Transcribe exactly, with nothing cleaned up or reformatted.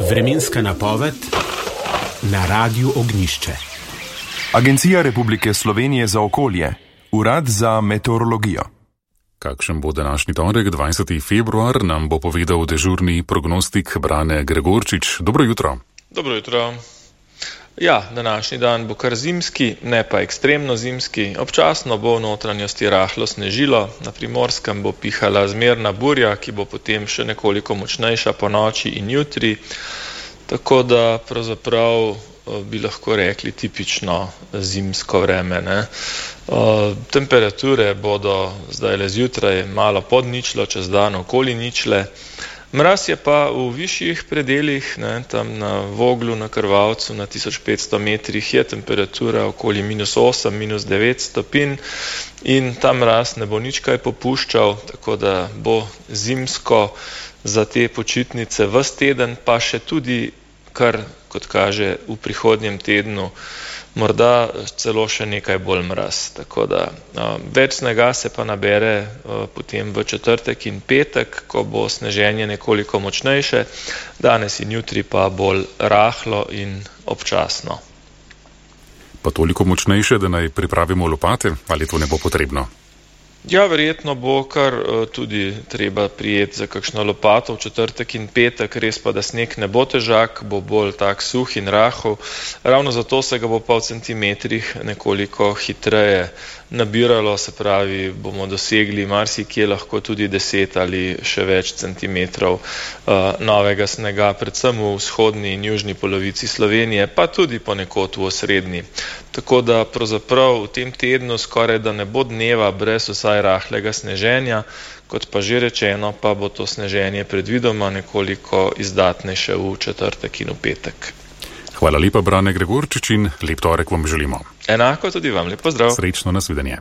Vremenska napoved na Radiu Ognjišče. Agencija Republike Slovenije za okolje, Urad za meteorologijo. Kakšen bo današnji torek, dvajseti februar, nam bo povedal dežurni prognostik Brane Gregorčič. Dobro jutro. Dobro jutro. Ja, današnji dan bo kar zimski, ne pa ekstremno zimski. Občasno bo v notranjosti rahlo snežilo, na Primorskem bo pihala zmerna burja, ki bo potem še nekoliko močnejša po noči in jutri. Tako da pravzaprav bi lahko rekli tipično zimsko vreme. Ne? Temperature bodo zdaj le zjutraj malo pod ničlo, čez dan okoli ničle. Mraz je pa v višjih predeljih, ne, tam na Voglu, na Krvavcu, na tisoč petsto metrih je temperatura okoli minus osem, minus devet stopinj in ta mraz ne bo nič kaj popuščal, tako da bo zimsko za te počitnice ves teden, pa še tudi kar, kot kaže, v prihodnjem tednu, morda celo še nekaj bolj mraz. Tako da več snega se pa nabere potem v četrtek in petek, ko bo sneženje nekoliko močnejše, danes in jutri pa bolj rahlo in občasno. Pa toliko močnejše, da naj pripravimo lopate, ali to ne bo potrebno? Ja, verjetno bo kar tudi treba prijeti za kakšno lopato v četrtek in petek, res pa, da sneg ne bo težak, bo bolj tak suh in rahel. Ravno zato se ga bo pa v centimetrih nekoliko hitreje nabiralo, se pravi, bomo dosegli marsikje lahko tudi deset ali še več centimetrov uh, novega snega, predvsem v vzhodni in južni polovici Slovenije, pa tudi ponekod v osrednji. Tako da pravzaprav v tem tednu skoraj da ne bo dneva brez vsaj rahlega sneženja, kot pa že rečeno, pa bo to sneženje predvidoma nekoliko izdatnejše v četrtek in v petek. Hvala lepa, Brane Gregorčič, in lep torek vam želimo. Enako tudi vam, lep pozdrav. Srečno, nasvidenje.